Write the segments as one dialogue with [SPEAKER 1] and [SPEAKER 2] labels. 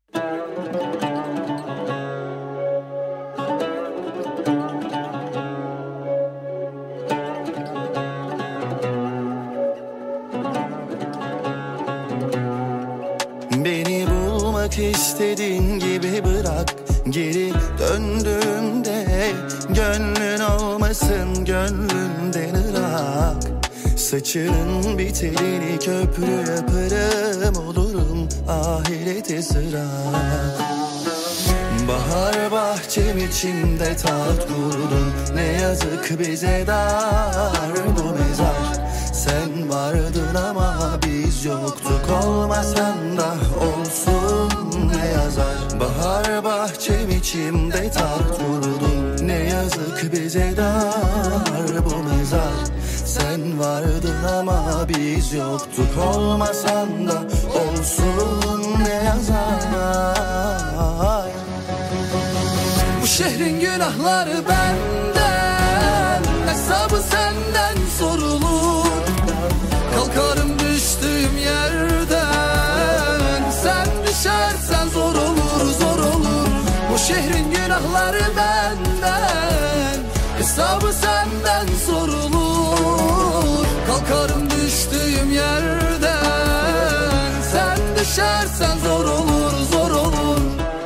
[SPEAKER 1] Beni bulmak istediğin gibi bırak, geri döndüğümde gönlün olmasın, gönlünden ırak. Saçının bir telini köprü yaparım, olurum ahirete sırak. Bahar bahçem içinde taht kurdun, ne yazık bize dar bu mezar. Sen vardın ama biz yoktuk, olmasan da olsun ne yazar. Bahar bahçem içimde taht kurdun, ne yazık bize dar bu mezar. Sen vardın ama biz yoktuk, olmasan da olsun ne yazar.
[SPEAKER 2] Bu şehrin günahları benden, hesabı senden sorulur. Kalkarım düştüğüm yerden, sen düşersen zor olur, zor olur. Bu şehrin günahları benden, hesabı senden sorulur. Kalkarım düştüğüm yerden, sen düşersen zor olur, zor olur.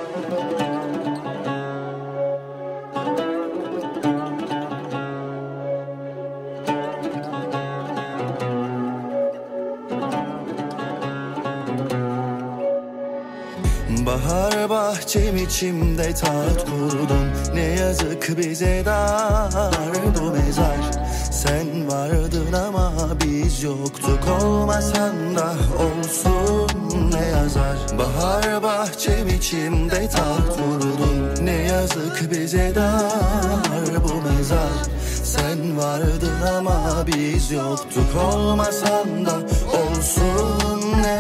[SPEAKER 1] Bahar bahçem içimde taht kurdun, ne yazık bize dar bu mezar. Sen vardın ama biz yoktuk, olmasan da olsun ne yazar. Bahar bahçem içimde taht kurdun, ne yazık bize dar bu mezar. Sen vardın ama biz yoktuk, olmasan da olsun ne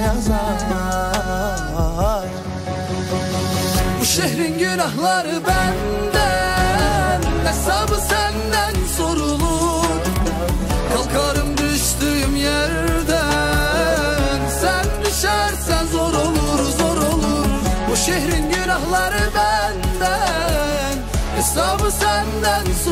[SPEAKER 1] yazar.
[SPEAKER 2] Bu şehrin günahları benden, hesabı senden sorulur. Kalkarım düştüğüm yerden, sen düşersen zor olur, zor olur. Bu şehrin günahları benden, hesabı senden